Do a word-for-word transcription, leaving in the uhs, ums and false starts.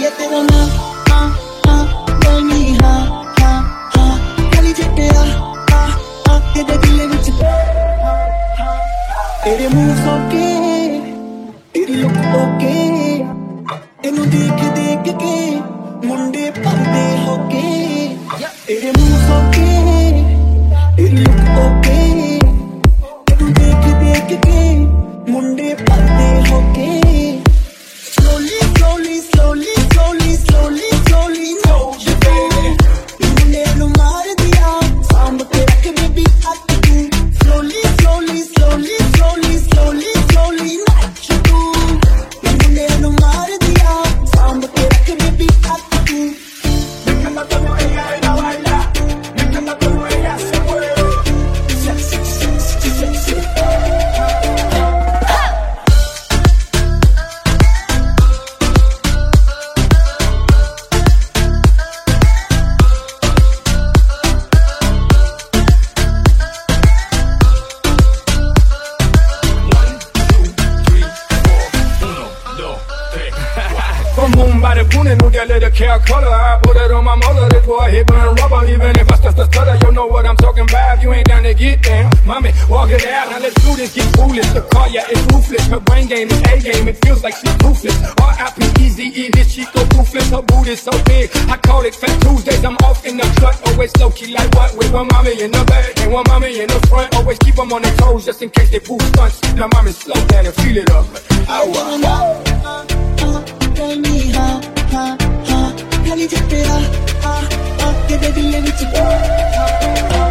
ये तेरा ना हाँ हाँ बनी हाँ हाँ हाँ गली जटिया हाँ हाँ तेरे दिल विच तेरे मुंह सोके तेरी लुक ओके तेनू देख देख के मुंडे भरदे होके तेरे मुंह सोके तेरी लुक ओके तेनू देख देख के मुंडे भरदे होके slowly slowly slowly slowly slowly slowly no you baby मुंडे नू मार दिया सांभ के रख बेबी हट तू slowly slowly slowly slowly slowly slowly not you मुंडे नू मार दिया सांभ के रख बेबी हट तू From Mumbai to Pune, no that little care color. I put it on my mother, this boy hit burn rubber. Even if I start to stutter, you know what I'm talking about. You ain't down to get down, mommy, walk it out. Now let's do this, get foolish. The car, yeah, it's ruthless. Her brain game is A game, it feels like she's ruthless. R I P E Z E, this shit go ruthless. Her boot is so big, I call it Fat Tuesdays. I'm off in the cut, always low key like what? With one mommy in the back and one mommy in the front. Always keep them on their toes just in case they pull stunts. Now mommy, slow down and feel it up. Ow, बनी हाँ हाँ हाँ गली जटिया हाँ हाँ तेरे दिल विच